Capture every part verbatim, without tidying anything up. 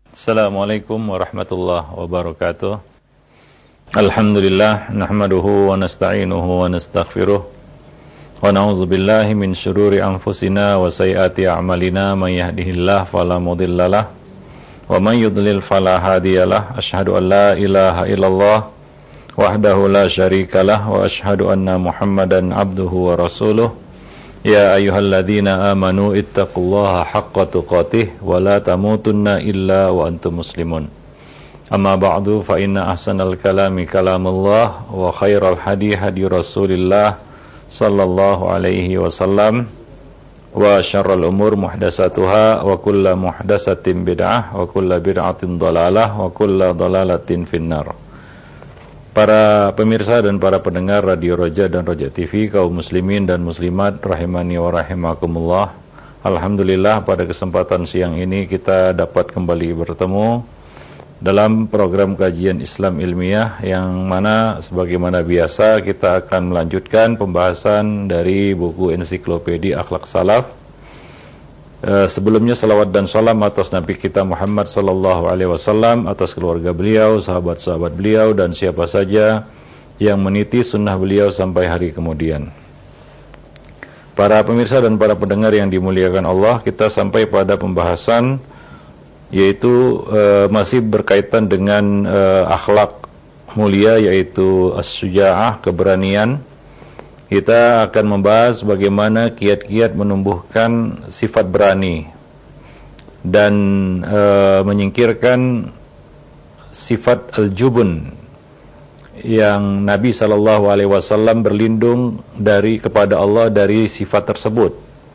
Assalamualaikum warahmatullahi wabarakatuh. Alhamdulillah nahmaduhu wa nasta'inuhu wa nastaghfiruh wa na'udzu billahi min syururi anfusina wa sayyiati a'malina may yahdihillahu fala mudhillalah wa may yudlil fala hadiyalah. Asyhadu an la ilaha illallah wahdahu la syarikalah wa asyhadu anna Muhammadan abduhu wa rasuluh. Ya ayyuhalladzina amanu ittaqullaha haqqa tuqatih wa la tamutunna illa wa antum muslimun. Amma ba'du fa inna ahsanal kalami kalamullah wa khairal hadi hadi Rasulillah sallallahu alaihi wasallam wa syarrul umur muhdatsatuha wa kullu muhdatsatin bid'ah wa kullu bid'atin dhalalah wa kullu dhalalatin finnar. Para pemirsa dan para pendengar Radio Roja dan Roja T V, kaum muslimin dan muslimat rahimani wa rahimakumullah. Alhamdulillah pada kesempatan siang ini kita dapat kembali bertemu dalam program kajian Islam ilmiah yang mana sebagaimana biasa kita akan melanjutkan pembahasan dari buku ensiklopedia akhlak salaf. Uh, sebelumnya salawat dan salam atas Nabi kita Muhammad sallallahu alaihi wasallam, atas keluarga beliau, sahabat-sahabat beliau dan siapa saja yang meniti sunnah beliau sampai hari kemudian. Para pemirsa dan para pendengar yang dimuliakan Allah, kita sampai pada pembahasan yaitu uh, masih berkaitan dengan uh, akhlak mulia, yaitu as-syuja'ah, keberanian. Kita akan membahas bagaimana kiat-kiat menumbuhkan sifat berani dan e, menyingkirkan sifat al-jubun yang Nabi sallallahu alaihi wasallam berlindung dari kepada Allah dari sifat tersebut.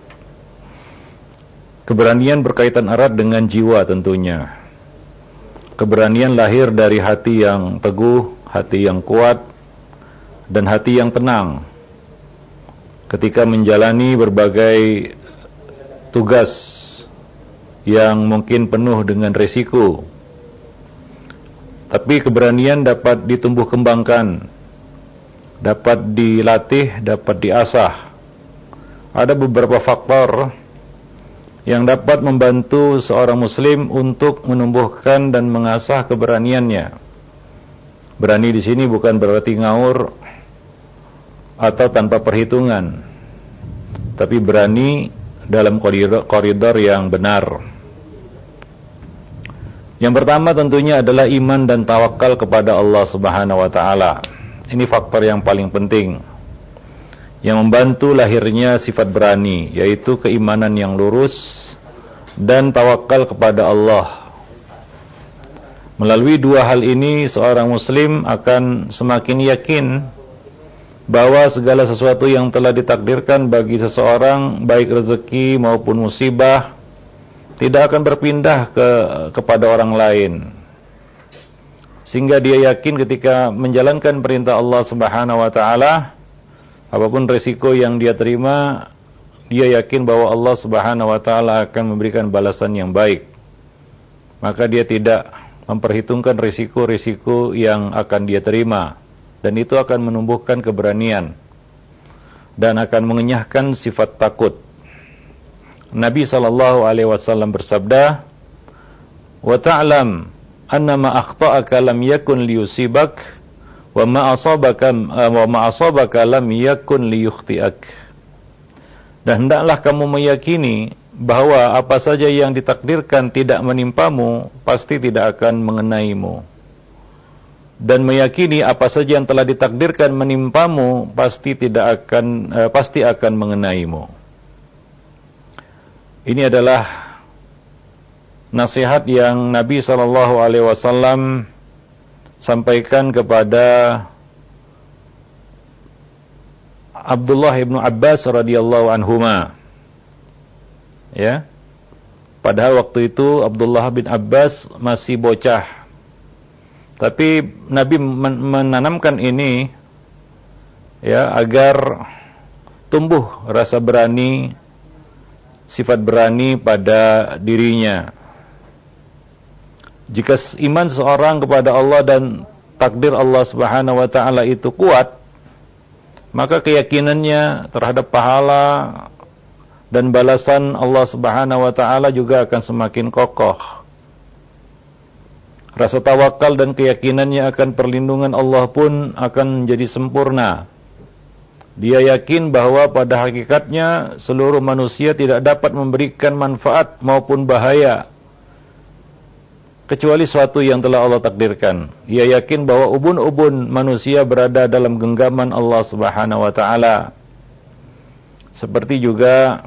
Keberanian berkaitan erat dengan jiwa tentunya. Keberanian lahir dari hati yang teguh, hati yang kuat, dan hati yang tenang ketika menjalani berbagai tugas yang mungkin penuh dengan risiko. Tapi keberanian dapat ditumbuh kembangkan, dapat dilatih, dapat diasah. Ada beberapa faktor yang dapat membantu seorang muslim untuk menumbuhkan dan mengasah keberaniannya. Berani di sini bukan berarti ngaur atau tanpa perhitungan, tapi berani dalam koridor, koridor yang benar. Yang pertama tentunya adalah iman dan tawakal kepada Allah Subhanahu wa taala. Ini faktor yang paling penting yang membantu lahirnya sifat berani, yaitu keimanan yang lurus dan tawakal kepada Allah. Melalui dua hal ini seorang muslim akan semakin yakin bahwa segala sesuatu yang telah ditakdirkan bagi seseorang, baik rezeki maupun musibah, tidak akan berpindah ke kepada orang lain. Sehingga dia yakin ketika menjalankan perintah Allah Subhanahu wa taala, apapun resiko yang dia terima, dia yakin bahwa Allah Subhanahu wa taala akan memberikan balasan yang baik. Maka dia tidak memperhitungkan risiko-risiko yang akan dia terima. Dan itu akan menumbuhkan keberanian dan akan mengenyahkan sifat takut. Nabi sallallahu alaihi wasallam bersabda, "Wa ta'lam anna ma akhta'aka lam yakun liyusibak wa ma asabaka wa ma asabaka lam yakun liyukhti'ak." Dan hendaklah kamu meyakini bahwa apa saja yang ditakdirkan tidak menimpamu pasti tidak akan mengenaimu. Dan meyakini apa saja yang telah ditakdirkan menimpamu pasti tidak akan eh, pasti akan mengenaimu. Ini adalah nasihat yang Nabi sallallahu alaihi wasallam sampaikan kepada Abdullah bin Abbas radhiyallahu anhuma. Ya. Padahal waktu itu Abdullah bin Abbas masih bocah. Tapi Nabi menanamkan ini ya agar tumbuh rasa berani, sifat berani pada dirinya. Jika iman seorang kepada Allah dan takdir Allah Subhanahu wa taala itu kuat, maka keyakinannya terhadap pahala dan balasan Allah Subhanahu wa taala juga akan semakin kokoh. Rasa tawakal dan keyakinannya akan perlindungan Allah pun akan menjadi sempurna. Dia yakin bahwa pada hakikatnya seluruh manusia tidak dapat memberikan manfaat maupun bahaya kecuali suatu yang telah Allah takdirkan. Ia yakin bahwa ubun-ubun manusia berada dalam genggaman Allah Subhanahu wa taala. Seperti juga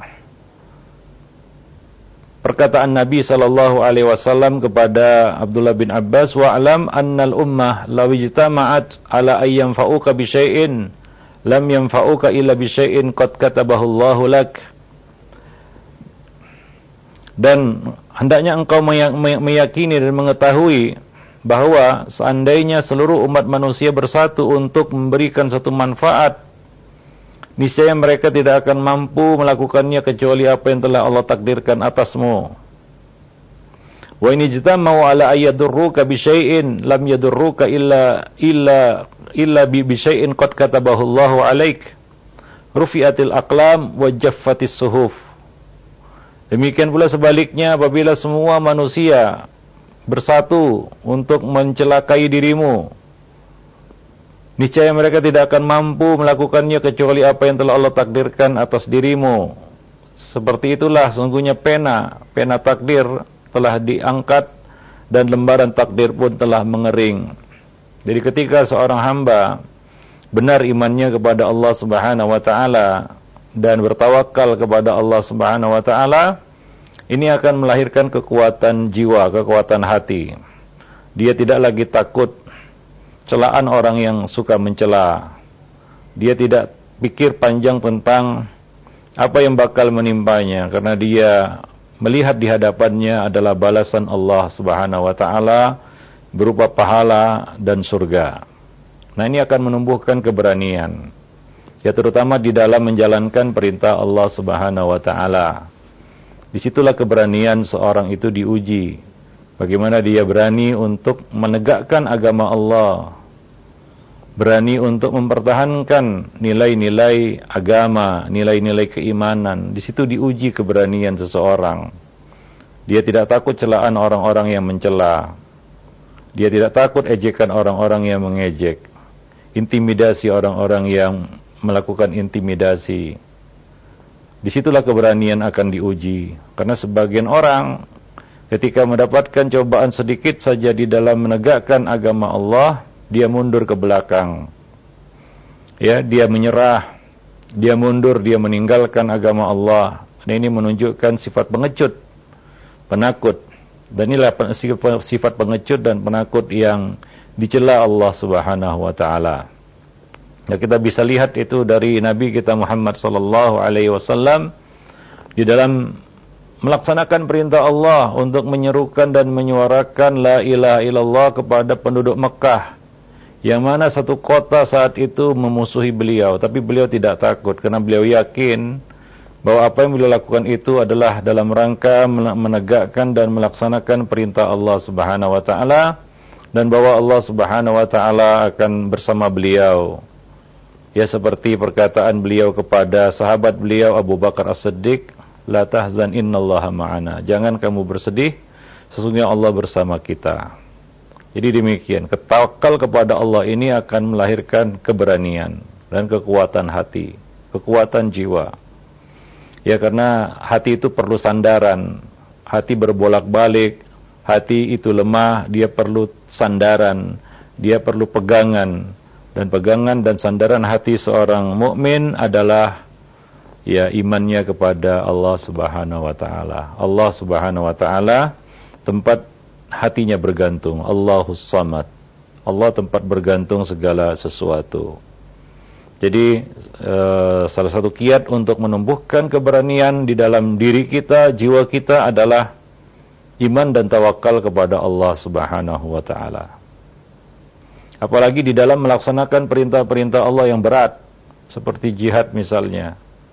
perkataan Nabi sallallahu alaihi wasallam kepada Abdullah bin Abbas, wa'lam annal ummah law ijtama'at ala ay yanfa'uka bi syai'in lam yanfa'uka illa bi syai'in qad katabahu Allahu lak. Dan hendaknya engkau meyakini dan mengetahui bahwa seandainya seluruh umat manusia bersatu untuk memberikan satu manfaat, niscaya mereka tidak akan mampu melakukannya kecuali apa yang telah Allah takdirkan atasmu. Wa in ijtama'u ala ayyadurruka bi syai'in lam yadurruka illa illa illa bi syai'in qad katabahu Allahu 'alaik. Rufi'atil aqlam wa jaffatis suhuf. Demikian pula sebaliknya, apabila semua manusia bersatu untuk mencelakai dirimu, niscaya mereka tidak akan mampu melakukannya kecuali apa yang telah Allah takdirkan atas dirimu. Seperti itulah sungguhnya pena, pena takdir telah diangkat dan lembaran takdir pun telah mengering. Jadi ketika seorang hamba benar imannya kepada Allah Subhanahu wa taala dan bertawakal kepada Allah Subhanahu wa taala, ini akan melahirkan kekuatan jiwa, kekuatan hati. Dia tidak lagi takut celaan orang yang suka mencela. Dia tidak pikir panjang tentang apa yang bakal menimpanya, karena dia melihat di hadapannya adalah balasan Allah Subhanahu wa taala berupa pahala dan surga. Nah, ini akan menumbuhkan keberanian, ya terutama di dalam menjalankan perintah Allah Subhanahu wa taala. Disitulah keberanian seorang itu diuji. Bagaimana dia berani untuk menegakkan agama Allah, berani untuk mempertahankan nilai-nilai agama, nilai-nilai keimanan. Di situ diuji keberanian seseorang. Dia tidak takut celaan orang-orang yang mencela. Dia tidak takut ejekan orang-orang yang mengejek, intimidasi orang-orang yang melakukan intimidasi. Disitulah keberanian akan diuji. Karena sebagian orang ketika mendapatkan cobaan sedikit saja di dalam menegakkan agama Allah, dia mundur ke belakang. Ya, dia menyerah, dia mundur, dia meninggalkan agama Allah. Dan ini menunjukkan sifat pengecut, penakut. Dan inilah sifat pengecut dan penakut yang dicela Allah Subhanahu wa taala. Ya, kita bisa lihat itu dari Nabi kita Muhammad sallallahu alaihi wasallam di dalam melaksanakan perintah Allah untuk menyerukan dan menyuarakan la ilaha illallah kepada penduduk Mekah, yang mana satu kota saat itu memusuhi beliau, tapi beliau tidak takut karena beliau yakin bahwa apa yang beliau lakukan itu adalah dalam rangka menegakkan dan melaksanakan perintah Allah Subhanahu wa taala, dan bahwa Allah Subhanahu wa taala akan bersama beliau. Ya, seperti perkataan beliau kepada sahabat beliau Abu Bakar As-Siddiq, la tahzan innallaha ma'ana. Jangan kamu bersedih, sesungguhnya Allah bersama kita. Jadi demikian, ketawakal kepada Allah ini akan melahirkan keberanian dan kekuatan hati, kekuatan jiwa. Ya, karena hati itu perlu sandaran. Hati berbolak-balik, hati itu lemah, dia perlu sandaran, dia perlu pegangan. Dan pegangan dan sandaran hati seorang mukmin adalah ya imannya kepada Allah Subhanahu wa taala. Allah Subhanahu wa taala tempat hatinya bergantung. Allahus Samad. Allah tempat bergantung segala sesuatu. Jadi eh, salah satu kiat untuk menumbuhkan keberanian di dalam diri kita, jiwa kita adalah iman dan tawakal kepada Allah Subhanahu wa taala. Apalagi di dalam melaksanakan perintah-perintah Allah yang berat, seperti jihad misalnya,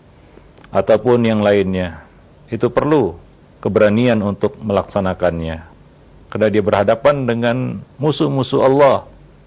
ataupun yang lainnya. Itu perlu keberanian untuk melaksanakannya, karena dia berhadapan dengan musuh-musuh Allah.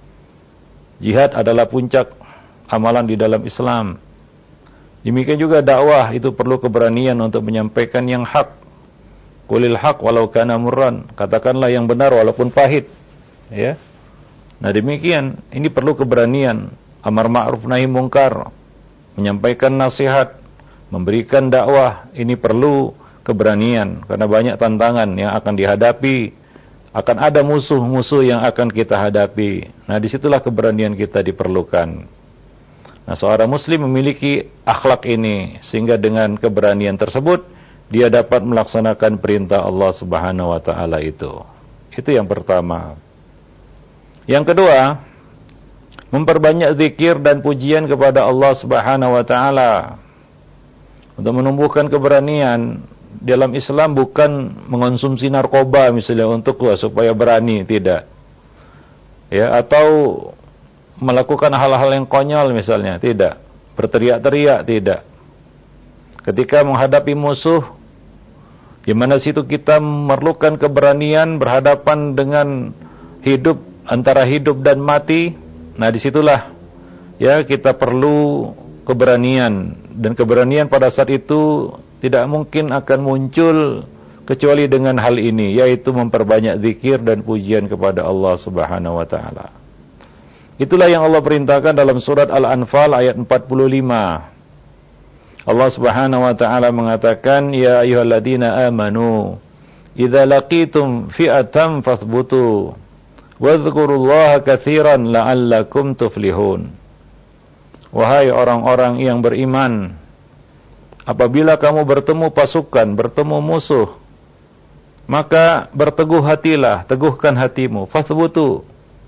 Jihad adalah puncak amalan di dalam Islam. Demikian juga dakwah, itu perlu keberanian untuk menyampaikan yang hak. Qulil haq walau kana murran. Katakanlah yang benar walaupun pahit. Ya. Nah demikian, ini perlu keberanian, amar ma'ruf nahi mungkar, menyampaikan nasihat, memberikan dakwah, ini perlu keberanian karena banyak tantangan yang akan dihadapi, akan ada musuh-musuh yang akan kita hadapi. Nah disitulah keberanian kita diperlukan. Nah seorang muslim memiliki akhlak ini sehingga dengan keberanian tersebut dia dapat melaksanakan perintah Allah Subhanahu wa taala itu. Itu yang pertama. Yang kedua, memperbanyak zikir dan pujian kepada Allah Subhanahu wa taala. Untuk menumbuhkan keberanian dalam Islam bukan mengonsumsi narkoba misalnya untuk supaya berani, tidak. Ya, atau melakukan hal-hal yang konyol misalnya, tidak. Berteriak-teriak, tidak. Ketika menghadapi musuh, di mana situ kita memerlukan keberanian berhadapan dengan hidup, antara hidup dan mati. Nah disitulah ya kita perlu keberanian, dan keberanian pada saat itu tidak mungkin akan muncul kecuali dengan hal ini, yaitu memperbanyak zikir dan pujian kepada Allah Subhanahu wa taala. Itulah yang Allah perintahkan dalam surat Al-Anfal ayat empat puluh lima. Allah Subhanahu wa taala mengatakan, ya ayyuhalladzina amanu idza laqitum fi'atan fasbutu wadhkurullaha katsiran la'allakum tuflihun. Wahai orang-orang yang beriman, apabila kamu bertemu pasukan, bertemu musuh, maka berteguh hatilah, teguhkan hatimu, fasbutu.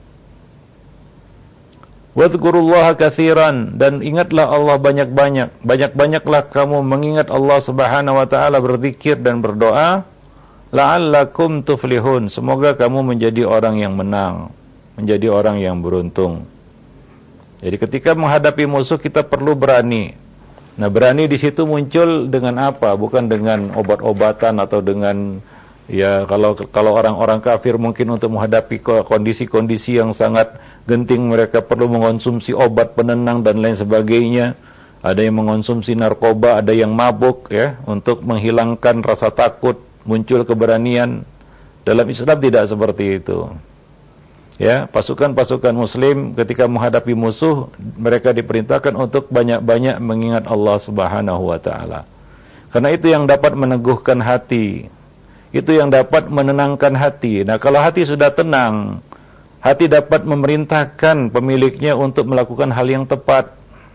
Wadhkurullaha katsiran, dan ingatlah Allah banyak-banyak. Banyak-banyaklah kamu mengingat Allah Subhanahu wa taala, berzikir dan berdoa. La'allakum tuflihun, semoga kamu menjadi orang yang menang, menjadi orang yang beruntung. Jadi ketika menghadapi musuh kita perlu berani. Nah, berani di situ muncul dengan apa? Bukan dengan obat-obatan atau dengan ya kalau kalau orang-orang kafir mungkin untuk menghadapi kondisi-kondisi yang sangat genting mereka perlu mengonsumsi obat penenang dan lain sebagainya. Ada yang mengonsumsi narkoba, ada yang mabuk ya untuk menghilangkan rasa takut, muncul keberanian. Dalam Islam tidak seperti itu. Ya, pasukan-pasukan muslim ketika menghadapi musuh, mereka diperintahkan untuk banyak-banyak mengingat Allah Subhanahu wa taala. Karena itu yang dapat meneguhkan hati. Itu yang dapat menenangkan hati. Nah, kalau hati sudah tenang, hati dapat memerintahkan pemiliknya untuk melakukan hal yang tepat.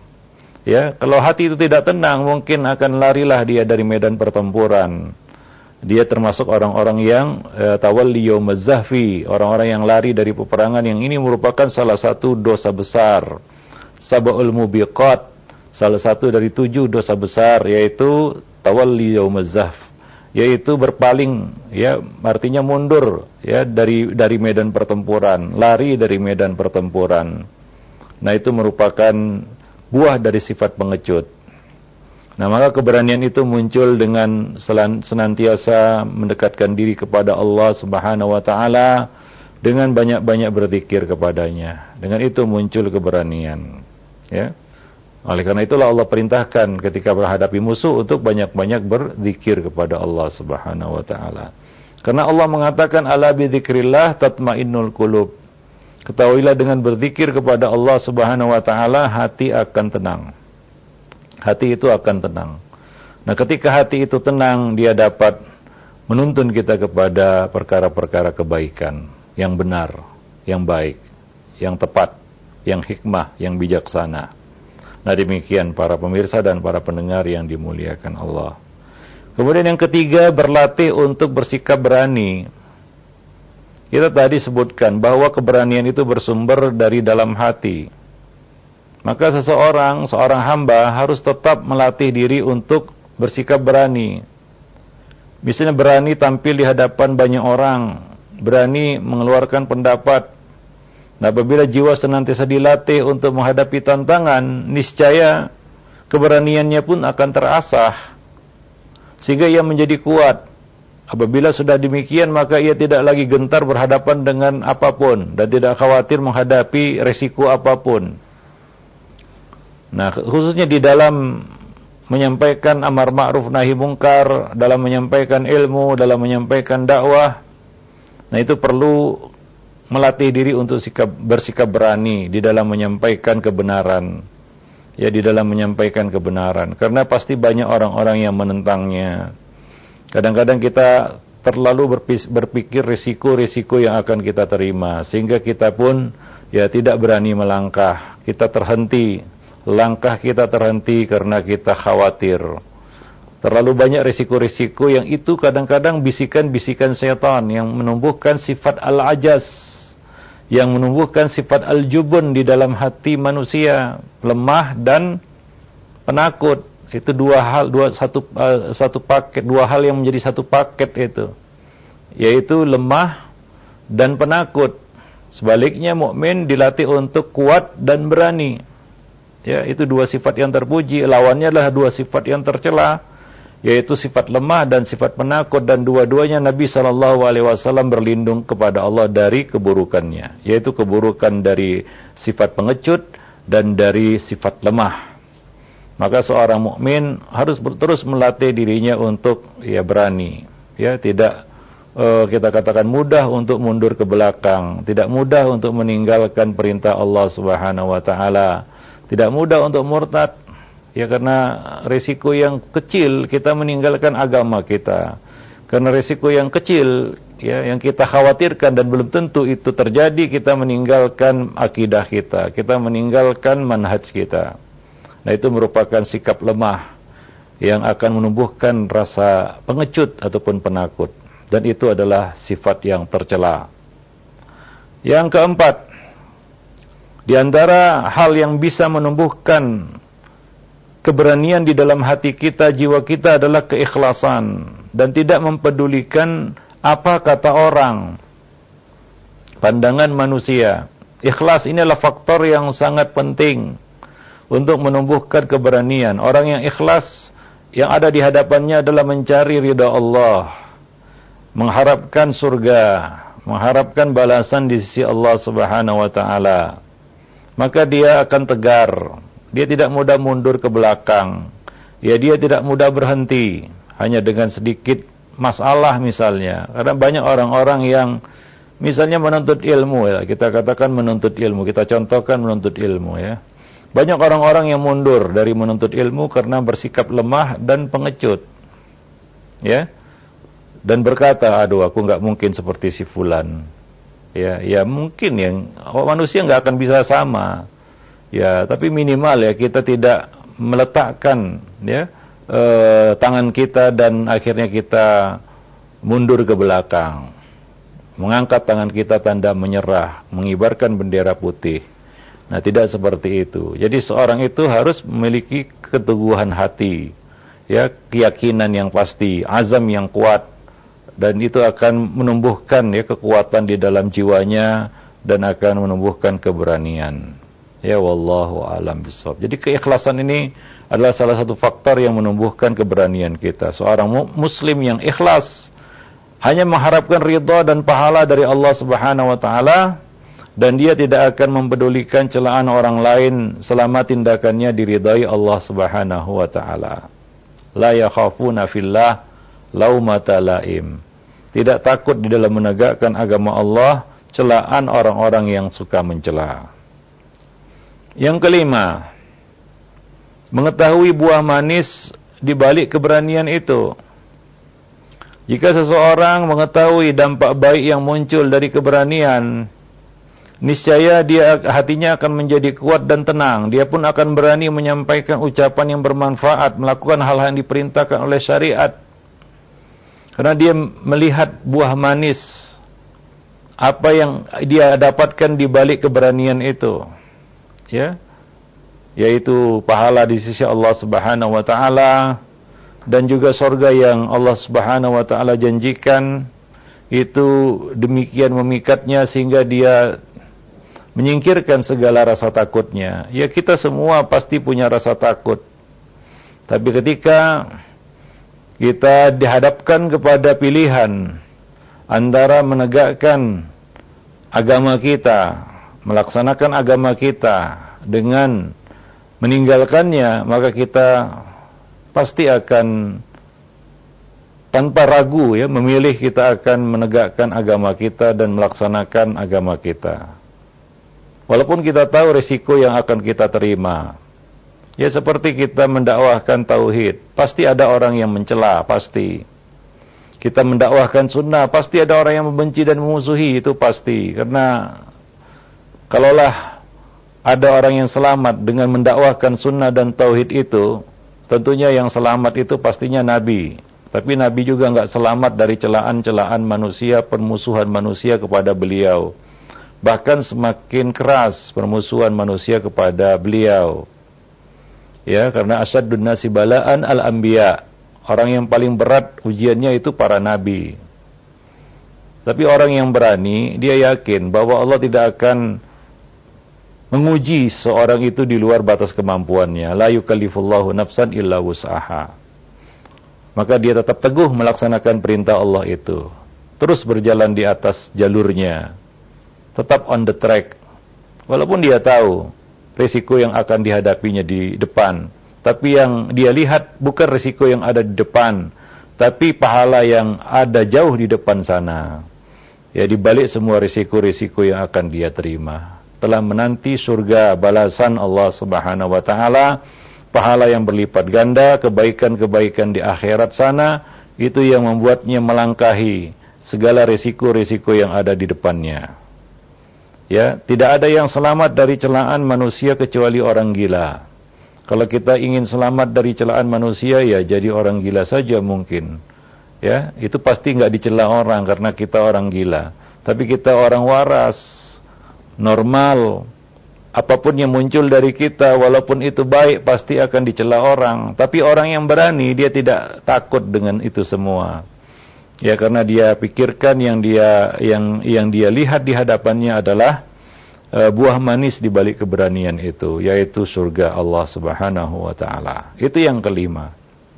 Ya, kalau hati itu tidak tenang, mungkin akan larilah dia dari medan pertempuran. Dia termasuk orang-orang yang uh, tawalli yaumaz zahfi, orang-orang yang lari dari peperangan, yang ini merupakan salah satu dosa besar. Sab'ul mubiqat, salah satu dari tujuh dosa besar, yaitu tawalli yaumaz zahf, yaitu berpaling, ya artinya mundur ya dari dari medan pertempuran, lari dari medan pertempuran. Nah, itu merupakan buah dari sifat pengecut. Nah, maka keberanian itu muncul dengan senantiasa mendekatkan diri kepada Allah Subhanahu wa taala dengan banyak-banyak berzikir kepadanya. Dengan itu muncul keberanian, ya. Oleh karena itulah Allah perintahkan ketika menghadapi musuh untuk banyak-banyak berzikir kepada Allah Subhanahu wa taala. Karena Allah mengatakan ala bi dzikrillah tatmainnul qulub. Ketahuilah dengan berzikir kepada Allah Subhanahu wa taala hati akan tenang. Hati itu akan tenang. Nah, ketika hati itu tenang, dia dapat menuntun kita kepada perkara-perkara kebaikan yang benar, yang baik, yang tepat, yang hikmah, yang bijaksana. Nah, demikian para pemirsa dan para pendengar yang dimuliakan Allah. Kemudian yang ketiga, berlatih untuk bersikap berani. Kita tadi sebutkan bahwa keberanian itu bersumber dari dalam hati. Maka seseorang, seorang hamba harus tetap melatih diri untuk bersikap berani. Misalnya berani tampil di hadapan banyak orang, berani mengeluarkan pendapat. Nah, apabila jiwa senantiasa dilatih untuk menghadapi tantangan, niscaya keberaniannya pun akan terasah, sehingga ia menjadi kuat. Apabila sudah demikian, maka ia tidak lagi gentar berhadapan dengan apapun, dan tidak khawatir menghadapi resiko apapun. Nah, khususnya di dalam menyampaikan amar ma'ruf nahi mungkar, dalam menyampaikan ilmu, dalam menyampaikan dakwah. Nah, itu perlu melatih diri untuk sikap, bersikap berani di dalam menyampaikan kebenaran. Ya, di dalam menyampaikan kebenaran. Karena pasti banyak orang-orang yang menentangnya. Kadang-kadang kita terlalu berpikir risiko-risiko yang akan kita terima, sehingga kita pun ya tidak berani melangkah. Kita terhenti, langkah kita terhenti karena kita khawatir. Terlalu banyak risiko-risiko yang itu kadang-kadang bisikan-bisikan syaitan yang menumbuhkan sifat al-ajaz, yang menumbuhkan sifat al-jubun di dalam hati manusia, lemah dan penakut. Itu dua hal, dua satu uh, satu paket, dua hal yang menjadi satu paket itu, yaitu lemah dan penakut. Sebaliknya mukmin dilatih untuk kuat dan berani. Ya, itu dua sifat yang terpuji. Lawannya adalah dua sifat yang tercela, yaitu sifat lemah dan sifat penakut, dan dua-duanya Nabi shallallahu alaihi wasallam berlindung kepada Allah dari keburukannya, yaitu keburukan dari sifat pengecut dan dari sifat lemah. Maka seorang mukmin harus terus melatih dirinya untuk ya berani, ya tidak uh, kita katakan mudah untuk mundur ke belakang, tidak mudah untuk meninggalkan perintah Allah Subhanahu wa taala, tidak mudah untuk murtad. Ya, karena risiko yang kecil kita meninggalkan agama kita. Karena risiko yang kecil ya yang kita khawatirkan dan belum tentu itu terjadi, kita meninggalkan akidah kita, kita meninggalkan manhaj kita. Nah, itu merupakan sikap lemah yang akan menumbuhkan rasa pengecut ataupun penakut, dan itu adalah sifat yang tercela. Yang keempat, di antara hal yang bisa menumbuhkan keberanian di dalam hati kita, jiwa kita, adalah keikhlasan dan tidak mempedulikan apa kata orang, pandangan manusia. Ikhlas ini adalah faktor yang sangat penting untuk menumbuhkan keberanian. Orang yang ikhlas, yang ada di hadapannya adalah mencari ridha Allah, mengharapkan surga, mengharapkan balasan di sisi Allah Subhanahu wa taala. Maka dia akan tegar. Dia tidak mudah mundur ke belakang. Ya, dia tidak mudah berhenti hanya dengan sedikit masalah misalnya. Karena banyak orang-orang yang misalnya menuntut ilmu, ya, kita katakan menuntut ilmu, kita contohkan menuntut ilmu ya. Banyak orang-orang yang mundur dari menuntut ilmu karena bersikap lemah dan pengecut. Ya. Dan berkata, aduh aku enggak mungkin seperti si fulan. Ya, ya mungkin yang oh, manusia enggak akan bisa sama. Ya, tapi minimal ya kita tidak meletakkan ya eh, tangan kita dan akhirnya kita mundur ke belakang. Mengangkat tangan kita tanda menyerah, mengibarkan bendera putih. Nah, tidak seperti itu. Jadi seorang itu harus memiliki keteguhan hati, ya, keyakinan yang pasti, azam yang kuat, dan itu akan menumbuhkan ya kekuatan di dalam jiwanya dan akan menumbuhkan keberanian. Ya, wallahu a'lam bishawab. Jadi keikhlasan ini adalah salah satu faktor yang menumbuhkan keberanian kita. Seorang muslim yang ikhlas hanya mengharapkan ridha dan pahala dari Allah Subhanahu wa taala, dan dia tidak akan mempedulikan celaan orang lain selama tindakannya diridai Allah Subhanahu wa taala. La yakhafuna fillah laumata laim. Tidak takut di dalam menegakkan agama Allah celaan orang-orang yang suka mencela. Yang kelima, mengetahui buah manis di balik keberanian itu. Jika seseorang mengetahui dampak baik yang muncul dari keberanian, niscaya dia hatinya akan menjadi kuat dan tenang. Dia pun akan berani menyampaikan ucapan yang bermanfaat, melakukan hal-hal yang diperintahkan oleh syariat. Karena dia melihat buah manis, apa yang dia dapatkan di balik keberanian itu, ya, yaitu pahala di sisi Allah Subhanahu wa taala dan juga surga yang Allah Subhanahu wa taala janjikan. Itu demikian memikatnya sehingga dia menyingkirkan segala rasa takutnya. Ya, kita semua pasti punya rasa takut. Tapi ketika kita dihadapkan kepada pilihan antara menegakkan agama kita, melaksanakan agama kita dengan meninggalkannya, maka kita pasti akan tanpa ragu ya memilih kita akan menegakkan agama kita dan melaksanakan agama kita. Walaupun kita tahu risiko yang akan kita terima. Ya seperti kita mendakwahkan tauhid, pasti ada orang yang mencela, pasti. Kita mendakwahkan sunnah, pasti ada orang yang membenci dan memusuhi, itu pasti. Karena kalaulah ada orang yang selamat dengan mendakwahkan sunnah dan tauhid itu, tentunya yang selamat itu pastinya Nabi. Tapi Nabi juga enggak selamat dari celaan-celaan manusia, permusuhan manusia kepada beliau. Bahkan semakin keras permusuhan manusia kepada beliau. Ya, karena asyaddun nasi bala'an al-anbiya. Orang yang paling berat ujiannya itu para nabi. Tapi orang yang berani, dia yakin bahwa Allah tidak akan menguji seorang itu di luar batas kemampuannya. La yukallifullahu nafsan illa wus'aha. Maka dia tetap teguh melaksanakan perintah Allah itu. Terus berjalan di atas jalurnya. Tetap on the track. Walaupun dia tahu risiko yang akan dihadapinya di depan. Tapi yang dia lihat bukan risiko yang ada di depan. Tapi pahala yang ada jauh di depan sana. Ya, di balik semua risiko-risiko yang akan dia terima. Telah menanti surga balasan Allah Subhanahu wa taala. Pahala yang berlipat ganda, kebaikan-kebaikan di akhirat sana, itu yang membuatnya melangkahi segala risiko-risiko yang ada di depannya. Ya, tidak ada yang selamat dari celaan manusia kecuali orang gila. Kalau kita ingin selamat dari celaan manusia, ya jadi orang gila saja mungkin. Ya, itu pasti nggak dicela orang karena kita orang gila. Tapi kita orang waras, normal. Apapun yang muncul dari kita, walaupun itu baik, pasti akan dicela orang. Tapi orang yang berani, dia tidak takut dengan itu semua. Ya, karena dia pikirkan yang dia yang yang dia lihat di hadapannya adalah uh, buah manis di balik keberanian itu, yaitu surga Allah Subhanahu wa taala. Itu yang kelima.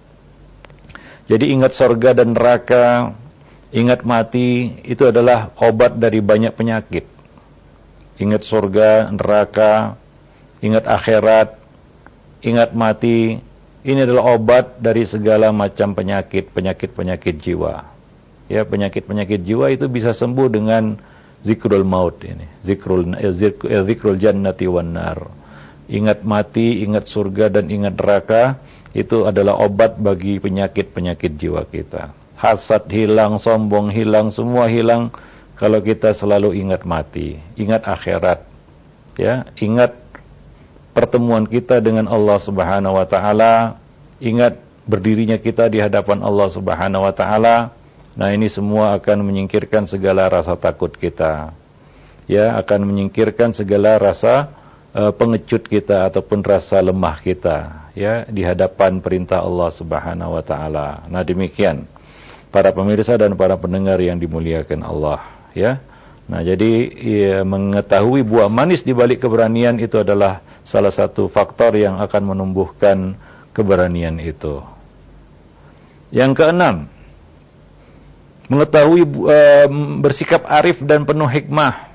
Jadi ingat surga dan neraka, ingat mati, itu adalah obat dari banyak penyakit. Ingat surga, neraka, ingat akhirat, ingat mati. Ini adalah obat dari segala macam penyakit, penyakit-penyakit jiwa. Ya, penyakit-penyakit jiwa itu bisa sembuh dengan zikrul maut ini, zikrul eh, zikrul jannati wan nar. Ingat mati, ingat surga dan ingat neraka, itu adalah obat bagi penyakit-penyakit jiwa kita. Hasad hilang, sombong hilang, semua hilang. Kalau kita selalu ingat mati, ingat akhirat, ya, ingat pertemuan kita dengan Allah Subhanahu wa taala, ingat berdirinya kita di hadapan Allah Subhanahu wa taala. Nah, ini semua akan menyingkirkan segala rasa takut kita. Ya, akan menyingkirkan segala rasa uh, pengecut kita ataupun rasa lemah kita, ya, di hadapan perintah Allah Subhanahu wa taala. Nah, demikian para pemirsa dan para pendengar yang dimuliakan Allah. Ya, nah jadi ya, mengetahui buah manis di balik keberanian itu adalah salah satu faktor yang akan menumbuhkan keberanian itu. Yang keenam, mengetahui uh, bersikap arif dan penuh hikmah.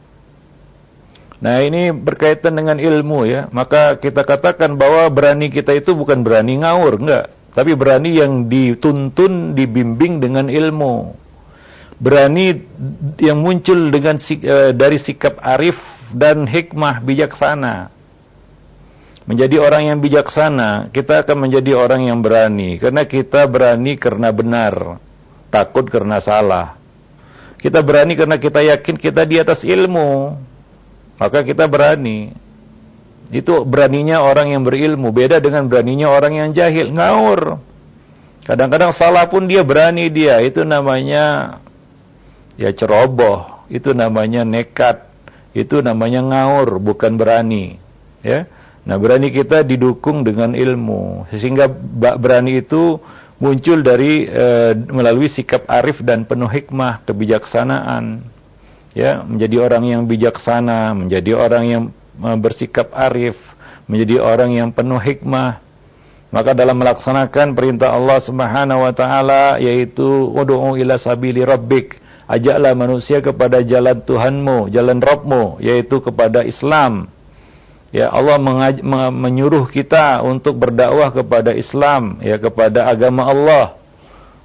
Nah, ini berkaitan dengan ilmu ya. Maka kita katakan bahwa berani kita itu bukan berani ngawur, enggak, tapi berani yang dituntun, dibimbing dengan ilmu. Berani yang muncul dengan uh, dari sikap arif dan hikmah bijaksana. Menjadi orang yang bijaksana, kita akan menjadi orang yang berani. Karena kita berani karena benar, takut karena salah. Kita berani karena kita yakin kita di atas ilmu, maka kita berani. Itu beraninya orang yang berilmu, beda dengan beraninya orang yang jahil, ngawur. Kadang-kadang salah pun dia berani dia, itu namanya ya ceroboh, itu namanya nekat, itu namanya ngawur, bukan berani. Ya, nah berani kita didukung dengan ilmu, sehingga berani itu muncul dari e, melalui sikap arif dan penuh hikmah, kebijaksanaan. Ya, menjadi orang yang bijaksana, menjadi orang yang e, bersikap arif, menjadi orang yang penuh hikmah. Maka dalam melaksanakan perintah Allah Subhanahu wa taala, yaitu ud'u ila sabili rabbik, ajaklah manusia kepada jalan Tuhanmu, jalan Rabbmu, yaitu kepada Islam. Ya, Allah mengaj- menyuruh kita untuk berdakwah kepada Islam, ya, kepada agama Allah.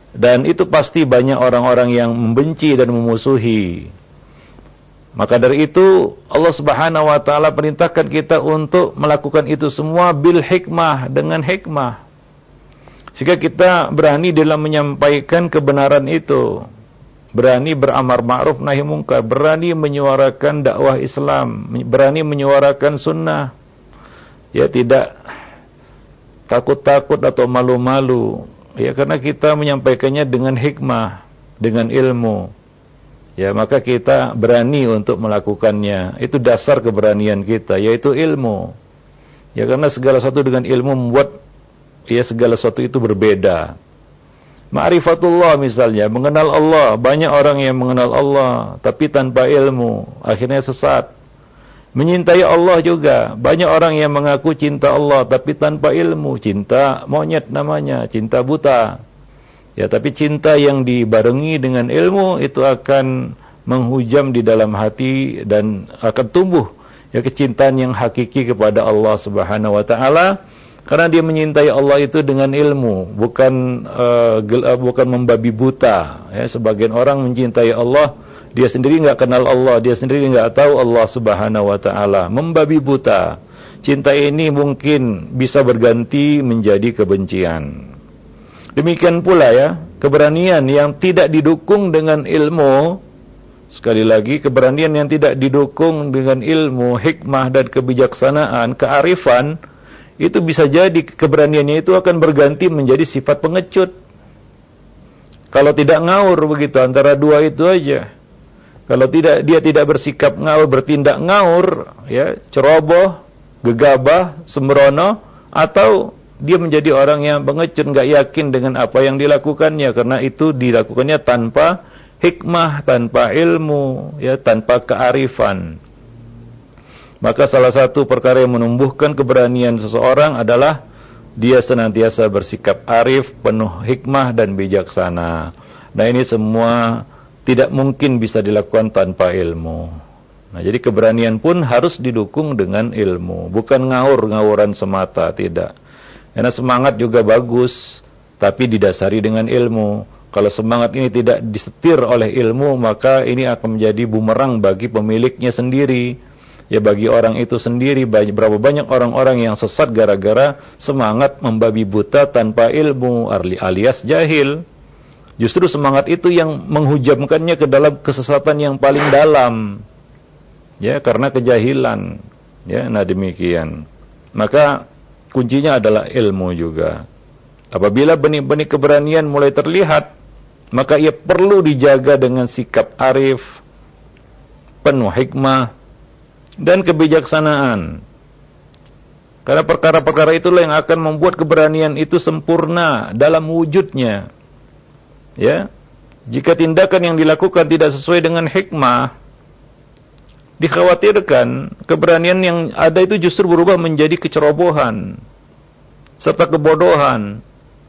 Dan itu pasti banyak orang-orang yang membenci dan memusuhi. Maka dari itu Allah Subhanahu wa taala perintahkan kita untuk melakukan itu semua bil hikmah, dengan hikmah. Sehingga kita berani dalam menyampaikan kebenaran itu. Berani beramar ma'ruf nahi munkar, berani menyuarakan dakwah Islam, berani menyuarakan sunnah. Ya, tidak takut-takut atau malu-malu. Ya, karena kita menyampaikannya dengan hikmah, dengan ilmu. Ya, maka kita berani untuk melakukannya. Itu dasar keberanian kita, yaitu ilmu. Ya, karena segala sesuatu dengan ilmu membuat ya segala sesuatu itu berbeda. Ma'rifatullah misalnya, mengenal Allah. Banyak orang yang mengenal Allah tapi tanpa ilmu, akhirnya sesat. Menyintai Allah juga. Banyak orang yang mengaku cinta Allah tapi tanpa ilmu, cinta monyet namanya, cinta buta. Ya, tapi cinta yang dibarengi dengan ilmu itu akan menghujam di dalam hati dan akan tumbuh ya kecintaan yang hakiki kepada Allah Subhanahu wa taala, karena dia menyintai Allah itu dengan ilmu, bukan uh, gel, uh, bukan membabi buta. Ya, sebagian orang mencintai Allah, dia sendiri enggak kenal Allah, dia sendiri enggak tahu Allah Subhanahu wa taala, membabi buta. Cinta ini mungkin bisa berganti menjadi kebencian. Demikian pula ya, keberanian yang tidak didukung dengan ilmu, sekali lagi keberanian yang tidak didukung dengan ilmu, hikmah dan kebijaksanaan, kearifan, itu bisa jadi keberaniannya itu akan berganti menjadi sifat pengecut. Kalau tidak ngaur begitu, antara dua itu aja. Kalau tidak, dia tidak bersikap ngaur, bertindak ngaur, ya, ceroboh, gegabah, sembrono, atau dia menjadi orang yang pengecut, enggak yakin dengan apa yang dilakukannya, karena itu dilakukannya tanpa hikmah, tanpa ilmu, ya, tanpa kearifan. Maka salah satu perkara yang menumbuhkan keberanian seseorang adalah dia senantiasa bersikap arif, penuh hikmah dan bijaksana. Nah, ini semua tidak mungkin bisa dilakukan tanpa ilmu. Nah, jadi keberanian pun harus didukung dengan ilmu, bukan ngaur-ngawuran semata, tidak. Karena semangat juga bagus, tapi didasari dengan ilmu. Kalau semangat ini tidak disetir oleh ilmu, maka ini akan menjadi bumerang bagi pemiliknya sendiri. Ya, bagi orang itu sendiri. Banyak, berapa banyak orang-orang yang sesat gara-gara semangat membabi buta tanpa ilmu, alias jahil. Justru semangat itu yang menghujamkannya ke dalam kesesatan yang paling dalam. Ya, karena kejahilan. Ya, nah demikian. Maka kuncinya adalah ilmu juga. Apabila benih-benih keberanian mulai terlihat, maka ia perlu dijaga dengan sikap arif, penuh hikmah, dan kebijaksanaan. Karena perkara-perkara itulah yang akan membuat keberanian itu sempurna dalam wujudnya. Ya, jika tindakan yang dilakukan tidak sesuai dengan hikmah, dikhawatirkan keberanian yang ada itu justru berubah menjadi kecerobohan, serta kebodohan,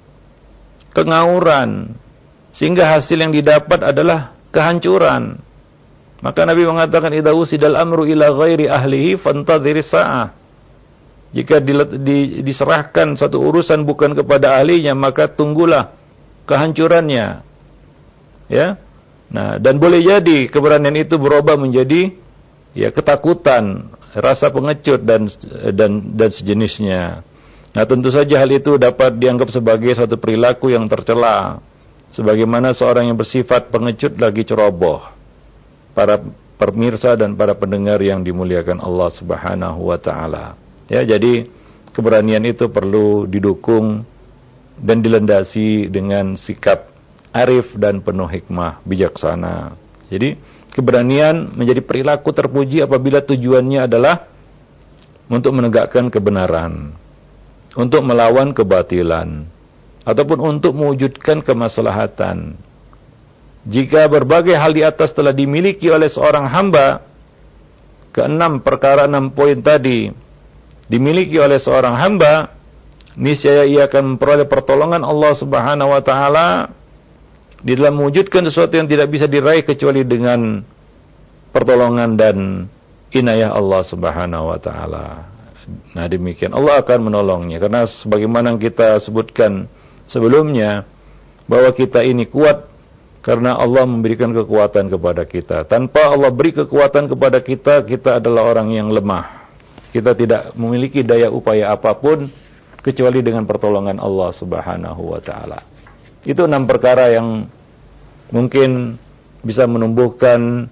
kengauran, sehingga hasil yang didapat adalah kehancuran. Maka Nabi mengatakan, idza usidal amru ila ghairi ahlihi fantadhiris sa'ah. Jika di, di, diserahkan satu urusan bukan kepada ahlinya, maka tunggulah kehancurannya. Ya. Nah, dan boleh jadi keberanian itu berubah menjadi ya ketakutan, rasa pengecut dan dan dan sejenisnya. Nah, tentu saja hal itu dapat dianggap sebagai suatu perilaku yang tercela, sebagaimana seorang yang bersifat pengecut lagi ceroboh. Para pemirsa dan para pendengar yang dimuliakan Allah Subhanahu wa taala. Ya, jadi keberanian itu perlu didukung dan dilandasi dengan sikap arif dan penuh hikmah, bijaksana. Jadi keberanian menjadi perilaku terpuji apabila tujuannya adalah untuk menegakkan kebenaran, untuk melawan kebatilan, ataupun untuk mewujudkan kemaslahatan. Jika berbagai hal di atas telah dimiliki oleh seorang hamba, keenam perkara enam poin tadi dimiliki oleh seorang hamba, niscaya ia akan memperoleh pertolongan Allah Subhanahu wa taala di dalam mewujudkan sesuatu yang tidak bisa diraih kecuali dengan pertolongan dan inayah Allah Subhanahu wa taala. Nah, demikian Allah akan menolongnya, karena sebagaimana kita sebutkan sebelumnya, bahwa kita ini kuat karena Allah memberikan kekuatan kepada kita. Tanpa Allah beri kekuatan kepada kita, kita adalah orang yang lemah. Kita tidak memiliki daya upaya apapun kecuali dengan pertolongan Allah Subhanahu wa taala. Itu enam perkara yang mungkin bisa menumbuhkan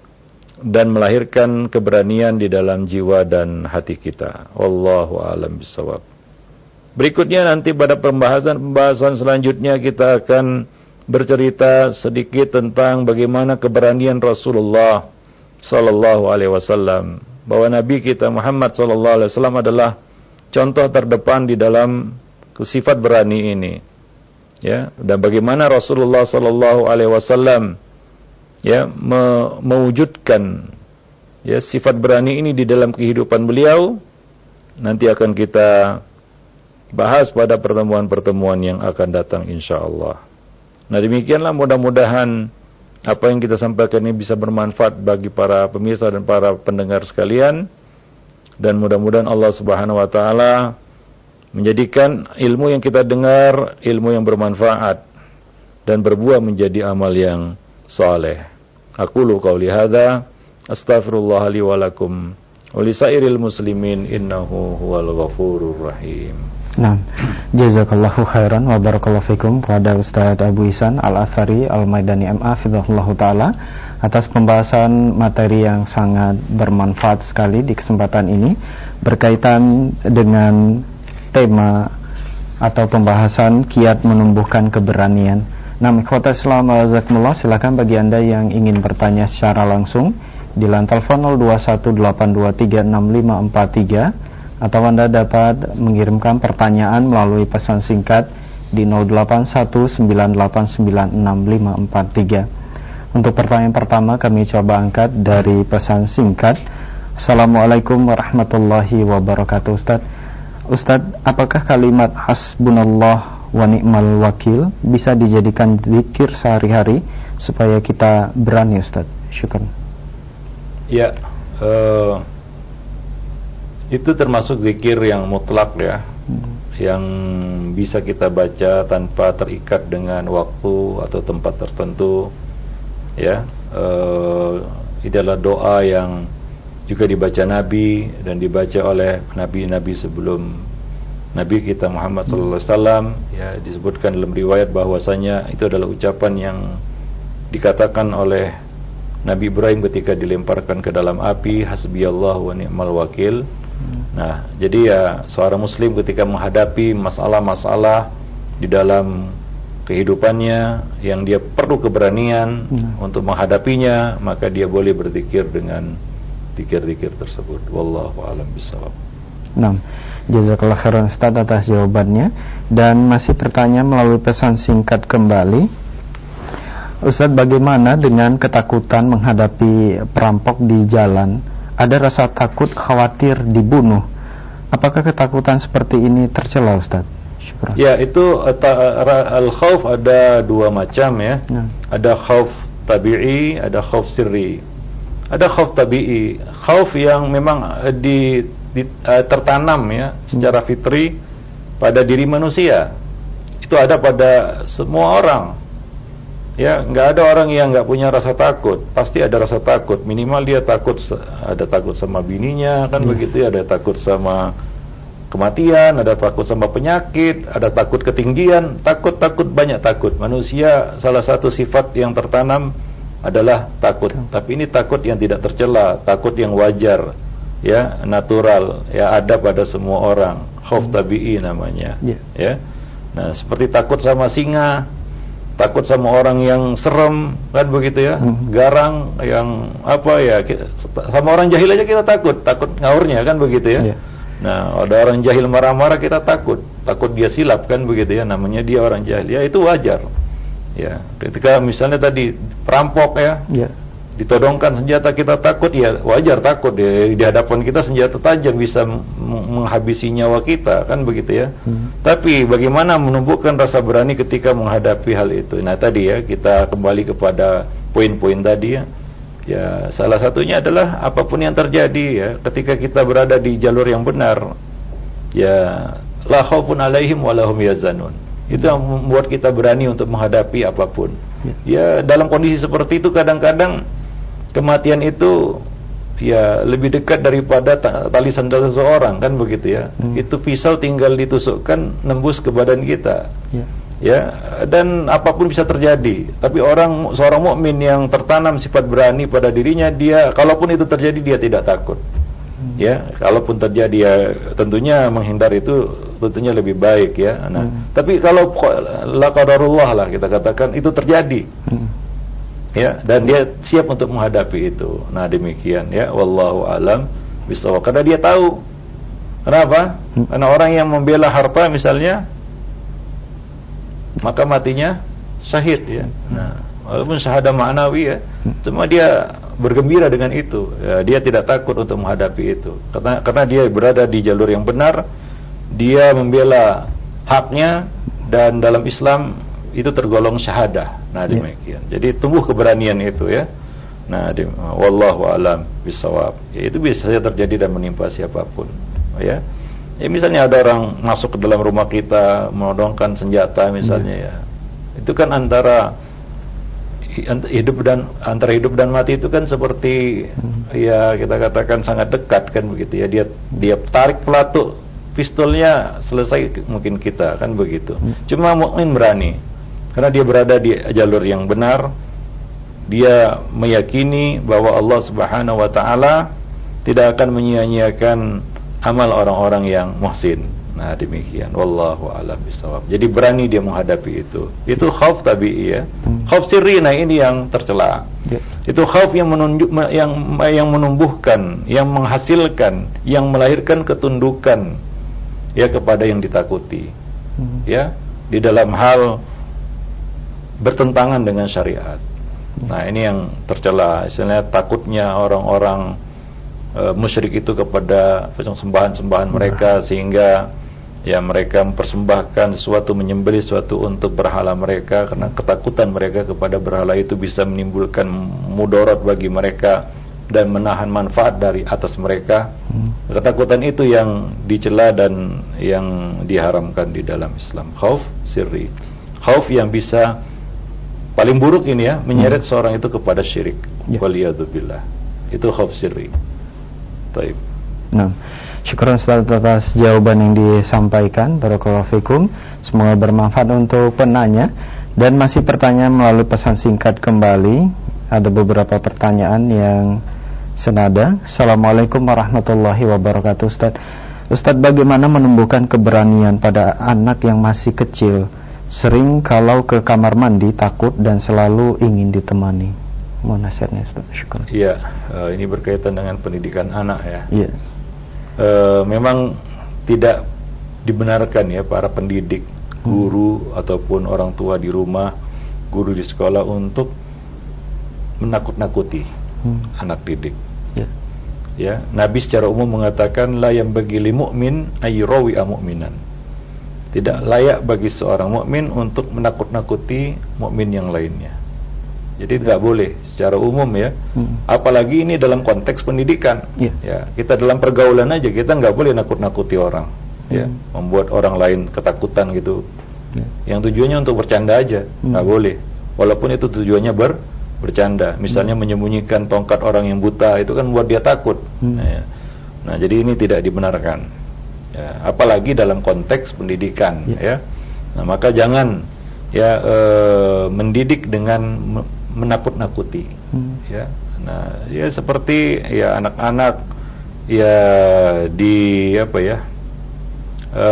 dan melahirkan keberanian di dalam jiwa dan hati kita. Wallahu a'lam bishawab. Berikutnya nanti pada pembahasan-pembahasan selanjutnya kita akan bercerita sedikit tentang bagaimana keberanian Rasulullah sallallahu alaihi wasallam, bahwa Nabi kita Muhammad sallallahu alaihi wasallam adalah contoh terdepan di dalam sifat berani ini. Ya, dan bagaimana Rasulullah sallallahu alaihi wasallam ya me- mewujudkan ya sifat berani ini di dalam kehidupan beliau, nanti akan kita bahas pada pertemuan-pertemuan yang akan datang insyaallah. Nah, demikianlah, mudah-mudahan apa yang kita sampaikan ini bisa bermanfaat bagi para pemirsa dan para pendengar sekalian, dan mudah-mudahan Allah Subhanahu wa taala menjadikan ilmu yang kita dengar ilmu yang bermanfaat dan berbuah menjadi amal yang saleh. Aqulu qauli hadza astaghfirullah li wa lakum wa lisairil muslimin innahu huwal ghafurur rahim. Nah, jazakallahu khairan wa barakallahu fikum kepada Ustaz Abu Ihsan Al-Athari Al-Maidani M A Fidhahullah Ta'ala atas pembahasan materi yang sangat bermanfaat sekali di kesempatan ini berkaitan dengan tema atau pembahasan kiat menumbuhkan keberanian. Nah, ikhwatal Islam azakumullah, silakan bagi Anda yang ingin bertanya secara langsung di line telepon nol dua satu delapan dua tiga enam lima empat tiga, atau Anda dapat mengirimkan pertanyaan melalui pesan singkat di nol delapan satu sembilan delapan sembilan enam lima empat tiga. Untuk pertanyaan pertama kami coba angkat dari pesan singkat. Assalamualaikum warahmatullahi wabarakatuh. Ustaz, Ustaz, apakah kalimat hasbunallah wa ni'mal wakil bisa dijadikan zikir sehari-hari supaya kita berani, Ustaz? Syukran. Ya, uh... itu termasuk zikir yang mutlak ya, hmm. yang bisa kita baca tanpa terikat dengan waktu atau tempat tertentu. Ya, uh, ini adalah doa yang juga dibaca Nabi dan dibaca oleh Nabi-Nabi sebelum Nabi kita Muhammad sallallahu alaihi wasallam. Ya, disebutkan dalam riwayat bahwasanya itu adalah ucapan yang dikatakan oleh Nabi Ibrahim ketika dilemparkan ke dalam api, hasbiyallahu wa ni'mal wakil. Nah, jadi ya seorang muslim ketika menghadapi masalah-masalah di dalam kehidupannya yang dia perlu keberanian hmm. untuk menghadapinya, maka dia boleh berzikir dengan zikir-zikir tersebut. Wallahu a'lam bishawab. Nah, jazakallah khairan Ustaz atas jawabannya. Dan masih pertanyaan melalui pesan singkat kembali. Ustaz, bagaimana dengan ketakutan menghadapi perampok di jalan? Ada rasa takut khawatir dibunuh. Apakah ketakutan seperti ini tercela, Ustaz? Syukur. Ya, itu al-khauf ada dua macam ya. ya. Ada khauf tabi'i, ada khauf sirri. Ada khauf tabi'i, khauf yang memang di, di uh, tertanam ya secara fitri pada diri manusia. Itu ada pada semua orang. Ya, nggak ada orang yang nggak punya rasa takut. Pasti ada rasa takut. Minimal dia takut, ada takut sama bininya, kan hmm. begitu ya. Ada takut sama kematian, ada takut sama penyakit, ada takut ketinggian. Takut-takut banyak takut. Manusia salah satu sifat yang tertanam adalah takut. Hmm. Tapi ini takut yang tidak tercela, takut yang wajar, ya, natural, ya, ada pada semua orang. Khauf hmm. tabi'i namanya. Yeah. Ya. Nah, seperti takut sama singa, takut sama orang yang serem, kan begitu ya, hmm. garang, yang apa ya, kita, sama orang jahil aja kita takut, takut ngaurnya, kan begitu ya. Yeah. Nah, ada orang jahil marah-marah kita takut, takut dia silap, kan begitu ya, namanya dia orang jahil, ya itu wajar. Ya, ketika misalnya tadi perampok ya, yeah. ditodongkan senjata kita takut, ya wajar takut ya, di hadapan kita senjata tajam bisa menghabisi nyawa kita, kan begitu ya. Hmm. Tapi bagaimana menumbuhkan rasa berani ketika menghadapi hal itu? Nah, tadi ya kita kembali kepada poin-poin tadi ya. Ya, salah satunya adalah apapun yang terjadi ya, ketika kita berada di jalur yang benar, ya la khaufun alaihim wa lahum yazanun. Itu yang membuat kita berani untuk menghadapi apapun. Ya, dalam kondisi seperti itu kadang-kadang kematian itu ya lebih dekat daripada tali sandal seseorang, kan begitu ya. Hmm. Itu pisau tinggal ditusukkan nembus ke badan kita. Ya. Ya, dan apapun bisa terjadi. Tapi orang seorang mukmin yang tertanam sifat berani pada dirinya, dia kalaupun itu terjadi dia tidak takut. Hmm. Ya, kalaupun terjadi ya tentunya menghindar itu tentunya lebih baik ya. Nah, hmm. tapi kalau la qadarullah lah kita katakan itu terjadi. Hmm. Ya, dan dia siap untuk menghadapi itu. Nah, demikian ya, wallahu alam bisawab. Karena dia tahu. Kenapa? Hmm. Karena orang yang membela harta misalnya, maka matinya syahid ya. Nah, walaupun syahadah ma'nawi ya, cuma dia bergembira dengan itu. Ya, dia tidak takut untuk menghadapi itu. Karena karena dia berada di jalur yang benar, dia membela haknya, dan dalam Islam itu tergolong syahadah. Nah, demikian. Ya. Jadi tumbuh keberanian itu ya. Nah, di, wallahu alam bisawab. Ya, itu bisa saja terjadi dan menimpa siapapun. Ya. Ya, misalnya ada orang masuk ke dalam rumah kita menodongkan senjata misalnya ya. Itu kan antara hidup dan antara hidup dan mati itu kan seperti hmm. ya kita katakan sangat dekat kan begitu ya. Dia dia tarik pelatuk pistolnya, selesai mungkin kita kan begitu. Hmm. Cuma mukmin berani karena dia berada di jalur yang benar. Dia meyakini bahwa Allah Subhanahu wa taala tidak akan menyia-nyiakan amal orang-orang yang muhsin. Nah, demikian. Wallahu a'lam bishawab. Jadi berani dia menghadapi itu. Itu khauf tabi'i ya. Hmm. Khauf sirri, nah ini yang tercela. Yeah. Itu khauf yang menunjuk yang yang menumbuhkan, yang menghasilkan, yang melahirkan ketundukan ya kepada yang ditakuti. Hmm. Ya, di dalam hal bertentangan dengan syariat. Hmm. Nah, ini yang tercela. Istilahnya takutnya orang-orang Uh, musyrik itu kepada sembahan-sembahan mereka, sehingga ya mereka mempersembahkan sesuatu, menyembelih sesuatu untuk berhala mereka, karena ketakutan mereka kepada berhala itu bisa menimbulkan mudarat bagi mereka dan menahan manfaat dari atas mereka. hmm. Ketakutan itu yang dicela dan yang diharamkan di dalam Islam. Khauf sirri, khauf yang bisa paling buruk ini ya, menyeret hmm. seorang itu kepada syirik. ya. Waliyadzubillah. Itu khauf sirri. Baik. Nah, syukuran Ustaz atas jawaban yang disampaikan. Barakallahu fikum. Semoga bermanfaat untuk penanya. Dan masih pertanyaan melalui pesan singkat kembali. Ada beberapa pertanyaan yang senada. Assalamualaikum warahmatullahi wabarakatuh. Ustaz, Ustaz, bagaimana menumbuhkan keberanian pada anak yang masih kecil? Sering kalau ke kamar mandi takut dan selalu ingin ditemani. Mohon nasihatnya, Ustaz. Syukur. Iya, uh, ini berkaitan dengan pendidikan anak ya. Iya. Uh, memang tidak dibenarkan ya para pendidik, guru hmm. ataupun orang tua di rumah, guru di sekolah untuk menakut-nakuti hmm. anak didik. Iya. Ya, Nabi secara umum mengatakan la yang bagi lil mukmin ayyurawi mu'minan. Tidak layak bagi seorang mukmin untuk menakut-nakuti mukmin yang lainnya. Jadi tidak boleh secara umum ya. hmm. Apalagi ini dalam konteks pendidikan. yeah. Ya, kita dalam pergaulan aja kita nggak boleh nakut-nakuti orang. hmm. Ya, membuat orang lain ketakutan gitu. yeah. Yang tujuannya untuk bercanda aja, nggak hmm. boleh. Walaupun itu tujuannya ber bercanda. Misalnya hmm. menyembunyikan tongkat orang yang buta, itu kan membuat dia takut. hmm. Nah, ya. Nah, jadi ini tidak dibenarkan. Ya, apalagi dalam konteks pendidikan. yeah. Ya, nah maka jangan ya e, mendidik dengan menakut-nakuti. hmm. Ya, nah ya seperti ya anak-anak ya di apa ya e,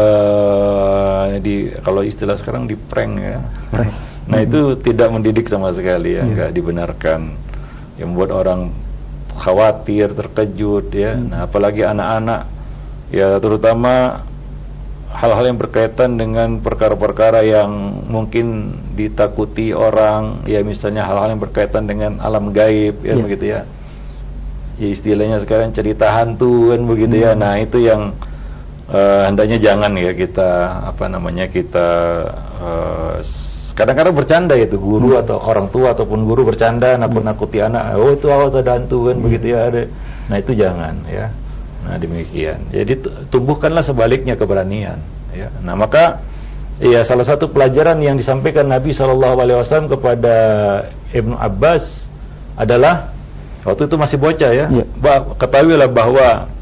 di kalau istilah sekarang di prank ya. Nah hmm. itu tidak mendidik sama sekali ya, nggak yeah. dibenarkan. Yang membuat orang khawatir, terkejut ya. hmm. Nah apalagi anak-anak ya, terutama hal-hal yang berkaitan dengan perkara-perkara yang mungkin ditakuti orang, ya misalnya hal-hal yang berkaitan dengan alam gaib ya, yeah. begitu ya. Ya istilahnya sekarang cerita hantu kan begitu hmm. ya. Nah itu yang uh, hendaknya jangan ya kita apa namanya kita uh, kadang-kadang bercanda itu guru hmm. atau orang tua ataupun guru bercanda nakut-nakuti hmm. anak. Oh itu awas ada hantu kan hmm. begitu ya. Ada. Nah itu jangan ya. Nah demikian. Jadi tumbuhkanlah sebaliknya keberanian. Ya. Nah maka Iya, salah satu pelajaran yang disampaikan Nabi shallallahu alaihi wasallam kepada Ibnu Abbas adalah waktu itu masih bocah ya, ya. Bah, ketahuilah bahwa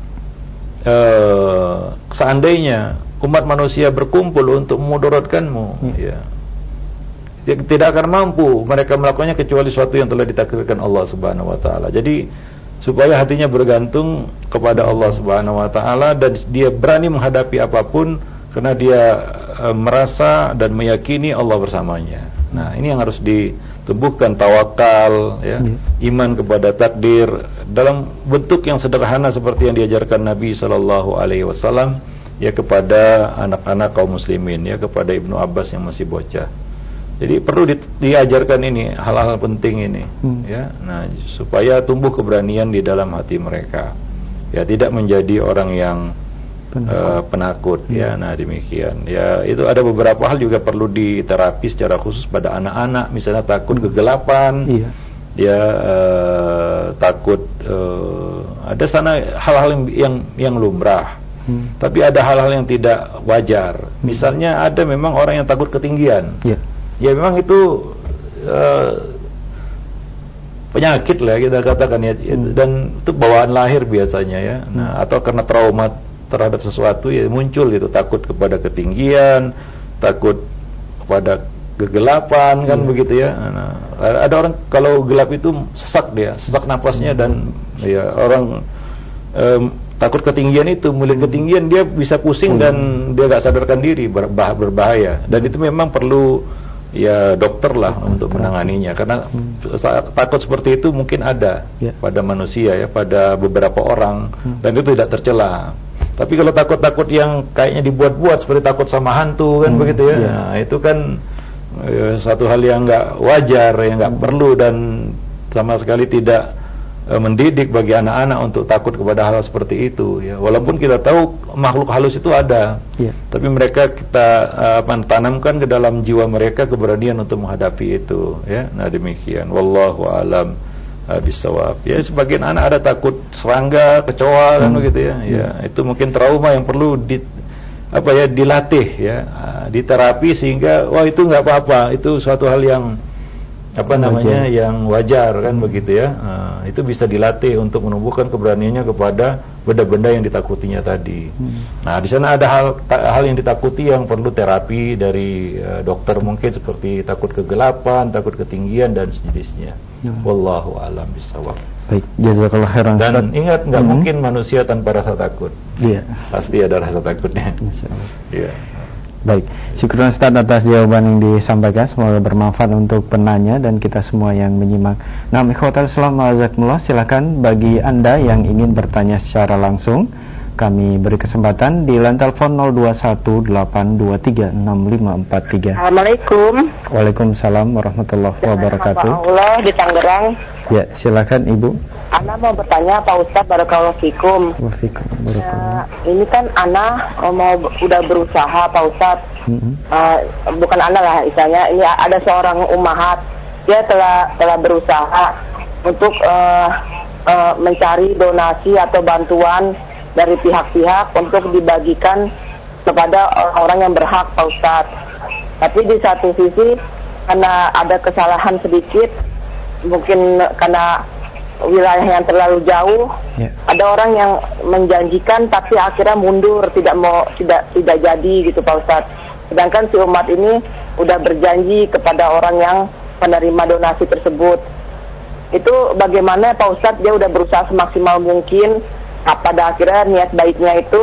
eh, seandainya umat manusia berkumpul untuk memudaratkanmu, ya. ya, tidak akan mampu mereka melakukannya kecuali sesuatu yang telah ditakdirkan Allah Subhanahu Wa Taala. Jadi supaya hatinya bergantung kepada Allah Subhanahu Wa Taala dan dia berani menghadapi apapun karena dia e, merasa dan meyakini Allah bersamanya. Nah, ini yang harus ditumbuhkan, tawakal, ya, hmm. iman kepada takdir dalam bentuk yang sederhana seperti yang diajarkan Nabi Sallallahu Alaihi Wasallam ya kepada anak-anak kaum muslimin, ya kepada Ibnu Abbas yang masih bocah. Jadi perlu di, diajarkan ini hal-hal penting ini, hmm. ya. Nah, supaya tumbuh keberanian di dalam hati mereka, ya tidak menjadi orang yang penakut, uh, penakut hmm. ya. Nah demikian. Ya itu ada beberapa hal juga perlu diterapi secara khusus pada anak-anak, misalnya takut hmm. kegelapan, iya. ya uh, takut uh, ada sana hal-hal yang yang, yang lumrah. Hmm. Tapi ada hal-hal yang tidak wajar. Hmm. Misalnya ada memang orang yang takut ketinggian. Yeah. Ya memang itu uh, penyakit lah kita katakan ya, hmm. dan itu bawaan lahir biasanya ya. Hmm. Nah, atau karena trauma terhadap sesuatu ya muncul gitu, takut kepada ketinggian, takut kepada kegelapan kan hmm. begitu ya. Nah, ada orang kalau gelap itu sesak dia, sesak napasnya hmm. dan ya orang um, takut ketinggian itu, melihat ketinggian dia bisa pusing hmm. dan dia gak sadarkan diri, berbah- berbahaya. Dan itu memang perlu ya dokter lah hmm. untuk menanganinya, karena hmm. takut seperti itu mungkin ada yeah. pada manusia ya, pada beberapa orang hmm. dan itu tidak tercela. Tapi kalau takut-takut yang kayaknya dibuat-buat seperti takut sama hantu kan hmm. begitu ya, yeah. nah, itu kan ya, satu hal yang nggak wajar, yang nggak hmm. perlu dan sama sekali tidak mendidik bagi anak-anak untuk takut kepada hal seperti itu ya. Walaupun kita tahu makhluk halus itu ada, yeah. tapi mereka kita apa, tanamkan ke dalam jiwa mereka keberanian untuk menghadapi itu ya. Nah demikian, wallahu alam bisawab. Ya sebagian anak ada takut serangga, kecoa kan hmm. begitu ya. Ya itu mungkin trauma yang perlu di apa ya dilatih ya, diterapi sehingga wah itu nggak apa-apa, itu suatu hal yang apa namanya wajar. yang wajar kan hmm. begitu ya. Nah, itu bisa dilatih untuk menumbuhkan keberaniannya kepada benda-benda yang ditakutinya tadi. Hmm. Nah, di sana ada hal ta- hal yang ditakuti yang perlu terapi dari uh, dokter mungkin seperti takut kegelapan, takut ketinggian dan sejenisnya. Hmm. Wallahu a'lam bishawab. Baik, jazakallah khairan. Dan ingat nggak hmm. mungkin manusia tanpa rasa takut. Iya. Pasti ada rasa takutnya. Insyaallah. Iya. Baik, syukur Ustaz atas jawaban yang disampaikan, semoga bermanfaat untuk penanya dan kita semua yang menyimak. Nah, ikhwatal Islam wajazakumullah, silakan bagi Anda yang ingin bertanya secara langsung, kami beri kesempatan di line telepon nol dua satu delapan dua tiga enam lima empat tiga. Assalamualaikum. Waalaikumsalam warahmatullahi wabarakatuh. Allah di Tangerang. Ya, silakan Ibu. Ana mau bertanya Pak Ustaz, barakallahu fikum. Wafikum, uh, ini kan Ana mau udah berusaha Pak Ustaz. Mm-hmm. Uh, bukan Ana lah istilahnya, ini ada seorang ummahat, dia telah telah berusaha untuk uh, uh, mencari donasi atau bantuan dari pihak-pihak untuk dibagikan kepada orang-orang yang berhak Pak Ustaz. Tapi di satu sisi karena ada kesalahan sedikit, mungkin karena wilayah yang terlalu jauh, yeah. ada orang yang menjanjikan tapi akhirnya mundur, tidak mau tidak tidak jadi gitu Pak Ustadz. Sedangkan si umat ini udah berjanji kepada orang yang penerima donasi tersebut. Itu bagaimana Pak Ustadz, dia udah berusaha semaksimal mungkin, pada akhirnya niat baiknya itu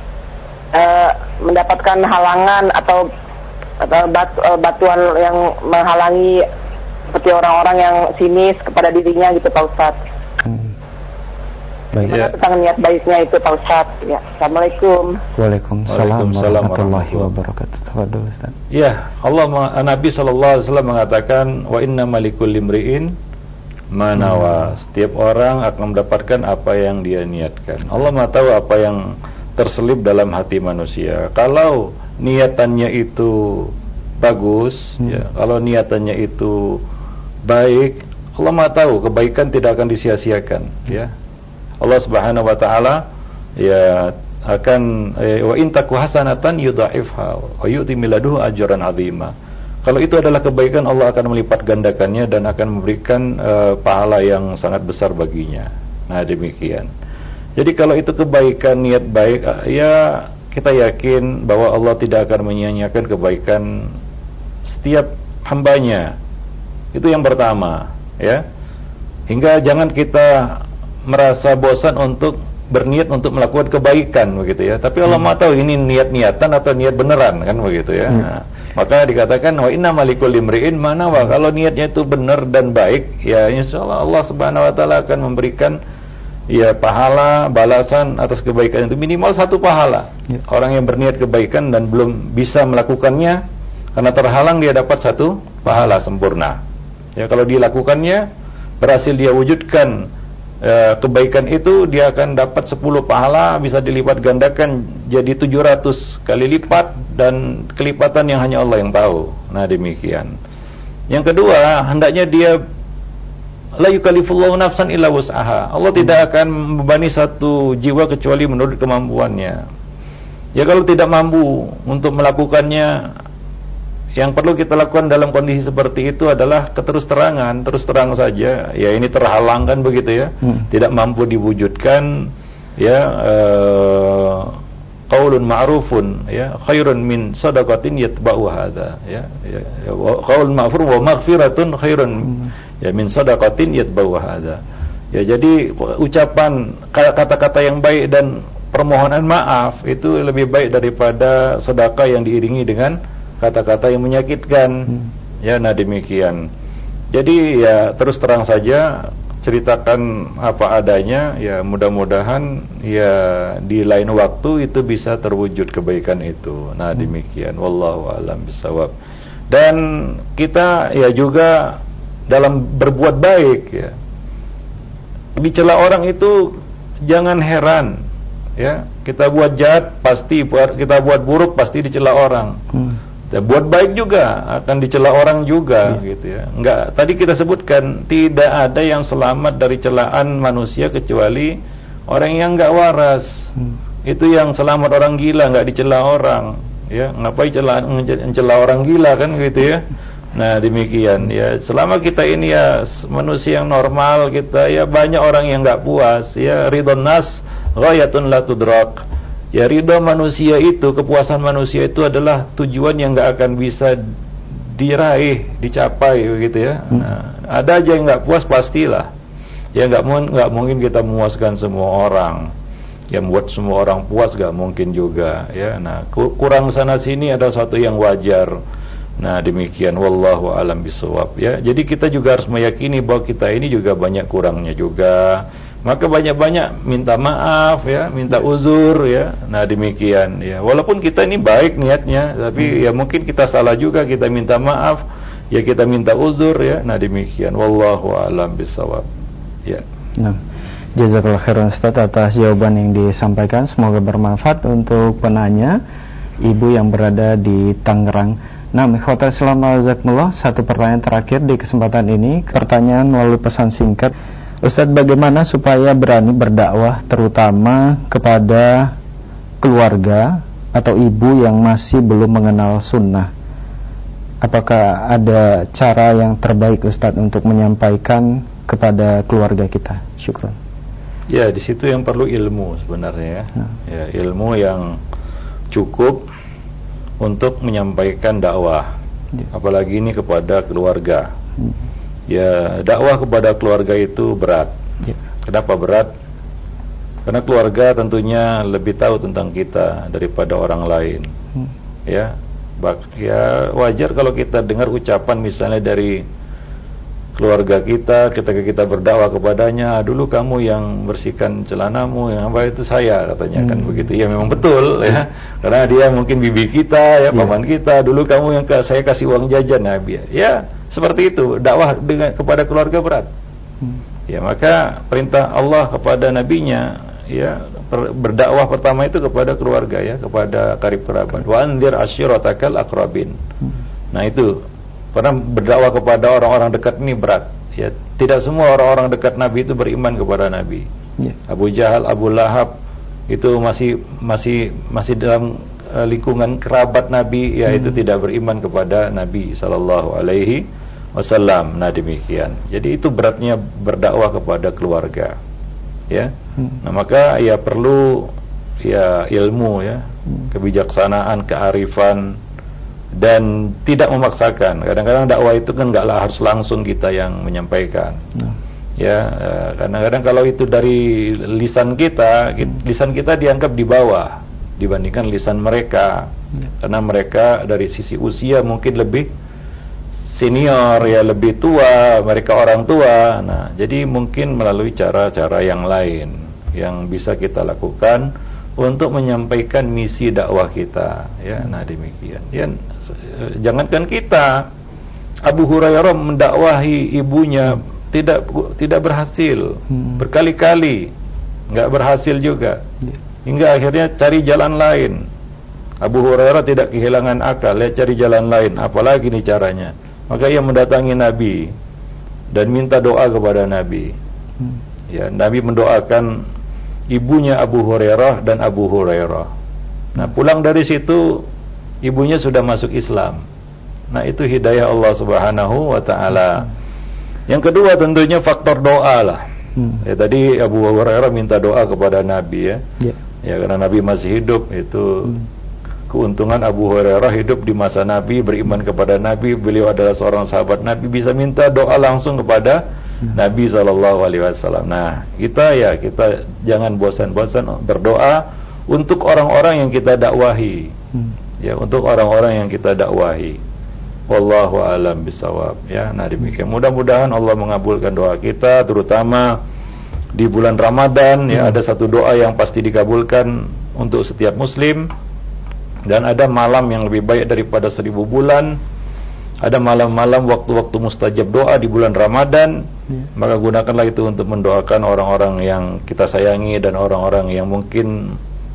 uh, mendapatkan halangan atau, atau bat, uh, batuan yang menghalangi seperti orang-orang yang sinis kepada dirinya gitu Pak Ustadz. Hmm. Baik. Ya. Tentang niat baiknya itu Pak Ustadz. Ya. Assalamualaikum. Waalaikumsalam warahmatullahi wabarakatuh. Tafadhol Ustaz. Ya, Allah Nabi sallallahu alaihi wasallam mengatakan wa inna malikul limriin manawa. Hmm. Setiap orang akan mendapatkan apa yang dia niatkan. Allah Maha tahu apa yang terselip dalam hati manusia. Kalau niatannya itu bagus, hmm. ya, kalau niatannya itu baik, Allah Maha tahu kebaikan tidak akan disia-siakan ya. Allah Subhanahu wa taala ya akan eh, wa in taku hasanatan yudha'ifha wa yu'ti min ladunhu ajran 'azima. Kalau itu adalah kebaikan, Allah akan melipat gandakannya dan akan memberikan uh, pahala yang sangat besar baginya. Nah, demikian. Jadi kalau itu kebaikan, niat baik, uh, ya kita yakin bahwa Allah tidak akan menyia-nyiakan kebaikan setiap hambanya. Itu yang pertama, ya. Hingga jangan kita merasa bosan untuk berniat untuk melakukan kebaikan, begitu ya. Tapi Allah hmm. Maha tahu ini niat-niatan atau niat beneran, kan begitu ya. Hmm. Nah, maka dikatakan wa inna malikul limri'in mana wa, kalau niatnya itu benar dan baik, ya insyaallah Allah Subhanahu wa taala akan memberikan ya pahala balasan atas kebaikan itu, minimal satu pahala. Ya. Orang yang berniat kebaikan dan belum bisa melakukannya karena terhalang, dia dapat satu pahala sempurna. Ya, kalau dilakukannya berhasil dia wujudkan e, kebaikan itu, dia akan dapat sepuluh pahala, bisa dilipat gandakan jadi tujuh ratus kali lipat, dan kelipatan yang hanya Allah yang tahu. Nah, demikian. Yang kedua, hendaknya dia la yukallifullahu nafsan illa wus'aha. Allah hmm. tidak akan membebani satu jiwa kecuali menurut kemampuannya. Ya, kalau tidak mampu untuk melakukannya, yang perlu kita lakukan dalam kondisi seperti itu adalah keterus terangan, terus terang saja. Ya, ini terhalang, kan begitu ya. Hmm. Tidak mampu diwujudkan, ya uh, qaulun ma'rufun, ya khairun min shadaqatin yatba'u hadza, ya, ya, ya qaul ma'ruf wa maghfiratun khairun hmm. ya min shadaqatin yatba'u hadza. Ya, jadi ucapan kata-kata yang baik dan permohonan maaf itu lebih baik daripada sedekah yang diiringi dengan kata-kata yang menyakitkan. hmm. Ya, nah demikian. Jadi ya terus terang saja, ceritakan apa adanya, ya mudah-mudahan ya di lain waktu itu bisa terwujud kebaikan itu. Nah, demikian. Wallahu a'lam bishawab. Dan kita ya juga dalam berbuat baik, ya dicela orang itu jangan heran, ya. Kita buat jahat pasti, kita buat buruk pasti dicela orang. hmm. Ya, buat baik juga akan dicela orang juga, yeah. gitu ya. Enggak, tadi kita sebutkan tidak ada yang selamat dari celaan manusia kecuali orang yang enggak waras. Hmm. Itu yang selamat orang gila, enggak dicela orang, ya. Ngapain celaan mencela orang gila, kan gitu ya. Nah, demikian ya. Selama kita ini ya manusia yang normal, kita ya banyak orang yang enggak puas, ya. Ridhon nas ghayatun la tudrak. Ya, ridha manusia itu, kepuasan manusia itu adalah tujuan yang nggak akan bisa diraih, dicapai, begitu ya. Hmm. Nah, ada aja yang nggak puas pastilah. Ya, nggak mungkin nggak mungkin kita memuaskan semua orang. Ya, membuat semua orang puas nggak mungkin juga. Ya, nah kurang sana sini ada satu yang wajar. Nah, demikian. Wallahu a'lam bishawab. Ya, jadi kita juga harus meyakini bahwa kita ini juga banyak kurangnya juga. Maka banyak-banyak minta maaf, ya, minta uzur, ya. Nah, demikian, ya. Walaupun kita ini baik niatnya, tapi hmm. ya mungkin kita salah juga, kita minta maaf, ya kita minta uzur, ya. Nah, demikian. Wallahu a'lam bishawab. Ya. Nah, jazakallahu khairan Ustaz atas jawaban yang disampaikan. Semoga bermanfaat untuk penanya, ibu yang berada di Tangerang. Nah, ikhwatal Islam jazakumullah, satu pertanyaan terakhir di kesempatan ini, pertanyaan melalui pesan singkat. Ustaz, bagaimana supaya berani berdakwah terutama kepada keluarga atau ibu yang masih belum mengenal sunnah? Apakah ada cara yang terbaik Ustaz untuk menyampaikan kepada keluarga kita? Syukran. Ya, di situ yang perlu ilmu sebenarnya. Nah. Ya, ilmu yang cukup untuk menyampaikan dakwah, ya. Apalagi ini kepada keluarga. Hmm. Ya, dakwah kepada keluarga itu berat. Ya. Kenapa berat? Karena keluarga tentunya lebih tahu tentang kita daripada orang lain. Hmm. Ya, bak, ya wajar kalau kita dengar ucapan misalnya dari keluarga kita ketika kita berdakwah kepadanya, dulu kamu yang bersihkan celanamu, yang apa itu saya, katanya. Hmm. Kan begitu. Ya memang betul, ya. Karena dia mungkin bibi kita, ya, paman yeah. kita, dulu kamu yang ke, saya kasih uang jajan, ya, ya seperti itu. Dakwah dengan kepada keluarga berat. Hmm. Ya, maka perintah Allah kepada nabinya, ya, per, berdakwah pertama itu kepada keluarga, ya, kepada karib kerabat. Wa anzir ashiratakal aqrabin. Hmm. Nah, itu karena berdakwah kepada orang-orang dekat ini berat. Ya, tidak semua orang-orang dekat Nabi itu beriman kepada Nabi. Yeah. Abu Jahal, Abu Lahab, itu masih masih masih dalam uh, lingkungan kerabat Nabi, ya hmm. itu tidak beriman kepada Nabi sallallahu alaihi wasallam. Nah demikian. Jadi itu beratnya berdakwah kepada keluarga, ya. Hmm. Nah maka ya perlu ya ilmu, ya, hmm. kebijaksanaan, kearifan, dan tidak memaksakan. Kadang-kadang dakwah itu kan enggaklah harus langsung kita yang menyampaikan. Hmm. Ya, kadang-kadang kalau itu dari lisan kita, lisan kita dianggap di bawah dibandingkan lisan mereka, karena mereka dari sisi usia mungkin lebih senior, ya, lebih tua, mereka orang tua. Nah, jadi mungkin melalui cara-cara yang lain yang bisa kita lakukan untuk menyampaikan misi dakwah kita, ya. Nah demikian. Ya, jangankan kita, Abu Hurairah mendakwahi ibunya tidak tidak berhasil, hmm. berkali-kali nggak berhasil juga, yeah. hingga akhirnya cari jalan lain. Abu Hurairah tidak kehilangan akal, ya, cari jalan lain, apalagi nih caranya. Maka ia mendatangi Nabi dan minta doa kepada Nabi. hmm. Ya, Nabi mendoakan ibunya Abu Hurairah dan Abu Hurairah. Nah pulang dari situ ibunya sudah masuk Islam. Nah itu hidayah Allah Subhanahu wa Ta'ala. hmm. Yang kedua tentunya faktor doa lah. Hmm. Ya, tadi Abu Hurairah minta doa kepada Nabi, ya. Yeah. Ya karena Nabi masih hidup, itu hmm. keuntungan Abu Hurairah hidup di masa Nabi, beriman kepada Nabi, beliau adalah seorang sahabat Nabi, bisa minta doa langsung kepada hmm. Nabi sallallahu alaihi wasallam. Nah, kita ya kita jangan bosan-bosan berdoa untuk orang-orang yang kita dakwahi. Hmm. Ya, untuk orang-orang yang kita dakwahi. Wallahu a'lam bishawab, ya. Nah demikian, mudah-mudahan Allah mengabulkan doa kita, terutama di bulan Ramadan, ya. Ada satu doa yang pasti dikabulkan untuk setiap muslim, dan ada malam yang lebih baik daripada seribu bulan. Ada malam-malam waktu-waktu mustajab doa di bulan Ramadan, ya. Maka gunakanlah itu untuk mendoakan orang-orang yang kita sayangi dan orang-orang yang mungkin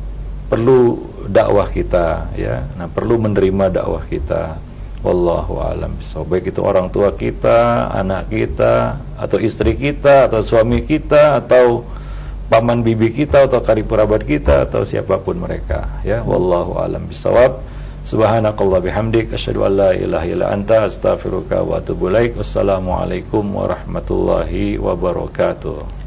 perlu dakwah kita, ya. Nah perlu menerima dakwah kita. Wallahu a'lam bishawab. Baik itu orang tua kita, anak kita, atau istri kita, atau suami kita, atau paman bibi kita, atau karib kerabat kita, atau siapapun mereka, ya. Wallahu a'lam bishawab. Subhanakallah bihamdik, asyhadu an la ilaha illa anta, astaghfiruka wa atubu ilaik. Wassalamualaikum warahmatullahi wabarakatuh.